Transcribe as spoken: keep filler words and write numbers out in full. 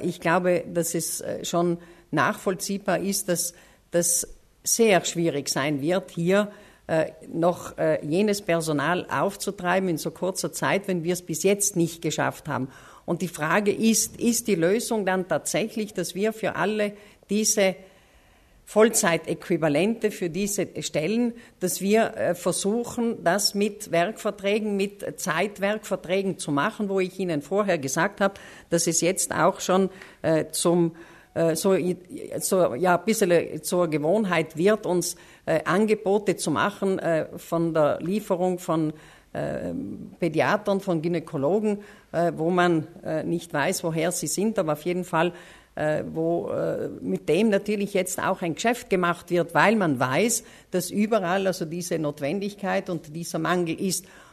Aber ich glaube, dass es schon nachvollziehbar ist, dass das sehr schwierig sein wird, hier äh, noch äh, jenes Personal aufzutreiben in so kurzer Zeit, wenn wir es bis jetzt nicht geschafft haben. Und die Frage ist, ist die Lösung dann tatsächlich, dass wir für alle diese Vollzeitäquivalente für diese Stellen, dass wir äh, versuchen, das mit Werkverträgen, mit Zeitwerkverträgen zu machen, wo ich Ihnen vorher gesagt habe, dass es jetzt auch schon äh, zum äh, so, so ja ein bisschen zur Gewohnheit wird, uns äh, Angebote zu machen äh, von der Lieferung von äh, Pädiatern, von Gynäkologen, äh, wo man äh, nicht weiß, woher sie sind, aber auf jeden Fall Äh, wo äh, mit dem natürlich jetzt auch ein Geschäft gemacht wird, weil man weiß, dass überall also diese Notwendigkeit und dieser Mangel ist.